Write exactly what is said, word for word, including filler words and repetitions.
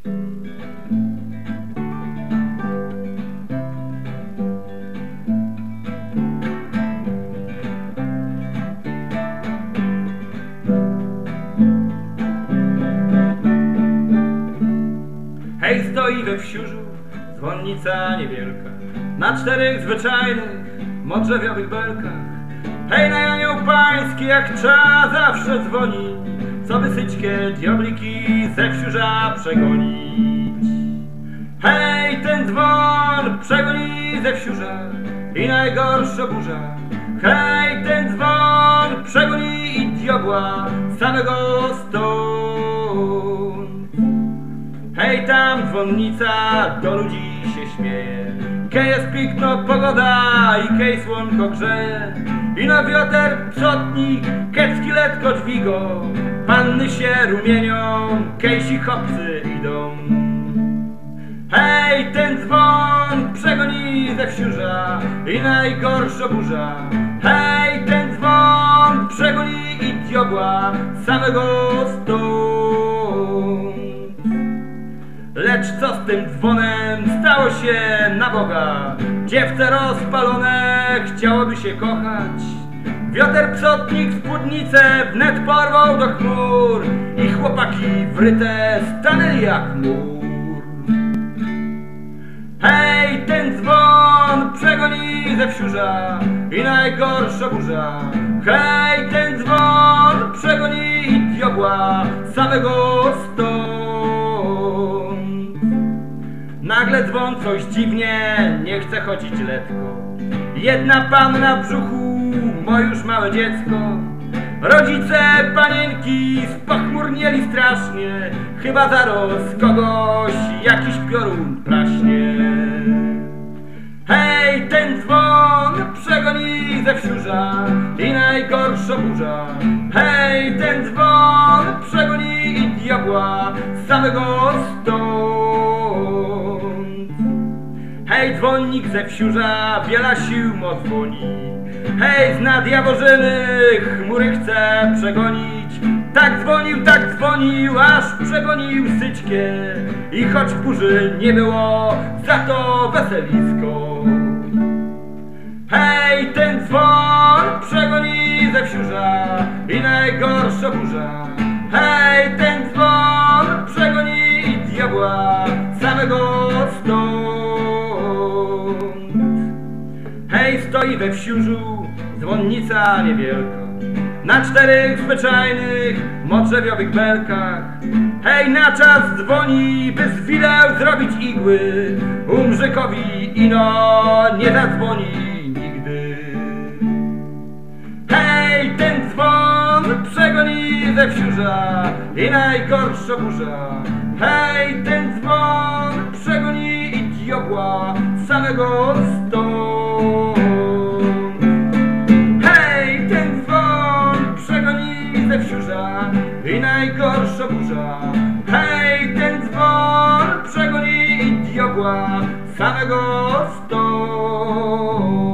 Hej, stoi we wsiurzu dzwonnica niewielka, na czterech zwyczajnych modrzewiowych belkach. Hej, na anioł pański jak trza zawsze dzwoni, co by syćkie diobliki ze wsiurza przegonić. Hej, ten dzwon przegoni ze wsiurza i najgorsza burza. Hej, ten dzwon przegoni i diabła samego stąd. Hej, tam dzwonnica do ludzi się śmieje, kej jest piękno pogoda i kej słonko grzeje. I na wioter przodnik, kecki letko dźwigo, panny się rumienią, kejsi chłopcy idą. Hej, ten dzwon przegoni ze wsiurza i najgorsza burza. Hej, ten dzwon przegoni i diabła samego stąd. Lecz co z tym dzwonem stało się na Boga? Dziewce rozpalone chciałoby się kochać. Wioter przodnik spódnicę wnet porwał do chmur i chłopaki wryte stanęli jak mur. Hej, ten dzwon przegoni ze wsiurza i najgorsza burza. Hej, ten dzwon przegoni i diabła samego stąd. Nagle dzwon coś dziwnie nie chce chodzić letko. Jedna panna w brzuchu, mo już małe dziecko. Rodzice panienki spochmurnieli strasznie, chyba zaraz kogoś jakiś piorun praśnie. Hej, ten dzwon przegoni ze wsiurza i najgorsza burza. Hej, ten dzwon przegoni i diabła samego stąd. Hej, dzwonnik ze wsiurza wiele sił mo dzwoni. Hej, z nad Jaworzyny chmury chce przegonić. Tak dzwonił, tak dzwonił, aż przegonił syćkie. I choć burzy nie było, za to weselisko. Hej, ten dzwon przegoni ze wsiurza i najgorsza burza. Hej, ten dzwon przegoni i diabła samego stąd. Hej, stoi we wsiurzu dzwonnica niewielka, na czterech zwyczajnych modrzewiowych belkach. Hej, na czas dzwoni, by z wideł zrobić igły. Umrzykowi ino nie zadzwoni nigdy. Hej, ten dzwon przegoni ze wsiurza i najgorsza burza. Hej, ten dzwon przegoni i diabła samego stąd. Hej, ten dzwon przegoni ze wsiurza i najgorsza burza. Hej, ten dzwon przegoni i diabła samego stąd.